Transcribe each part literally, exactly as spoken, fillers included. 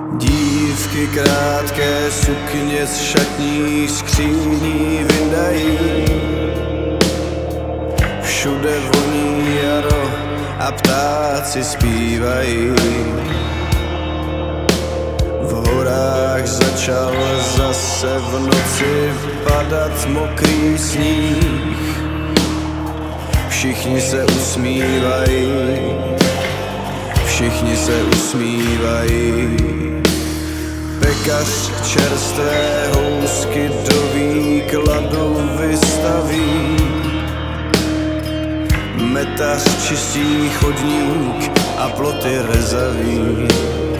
Dívky krátké sukně z šatních skříní vyndají. Všude voní jaro a ptáci zpívají. V horách začal zase v noci padat mokrý sníh. Všichni se usmívají, všichni se usmívají. Pekař čerstvé housky do výkladu vystaví. Metař čistí chodník a ploty rezaví.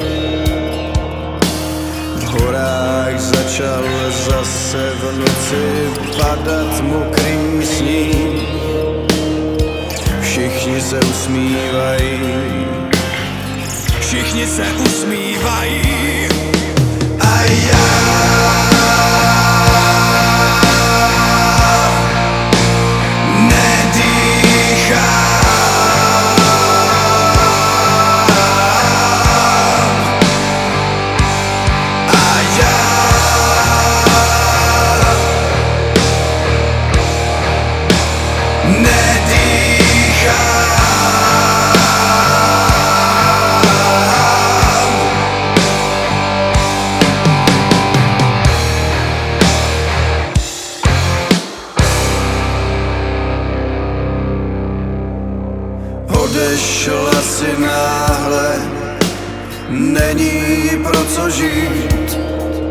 V horách začal zase v noci padat mokrý sníh. Všichni se usmívají, všichni se usmívají. A já odešla si náhle, není pro co žít,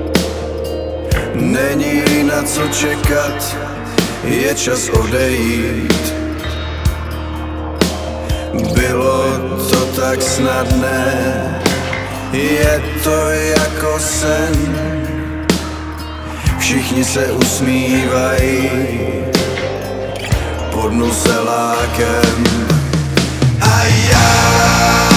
není na co čekat, je čas odejít. Bylo to tak snadné, je to jako sen. Všichni se usmívají pod nuselákem. A já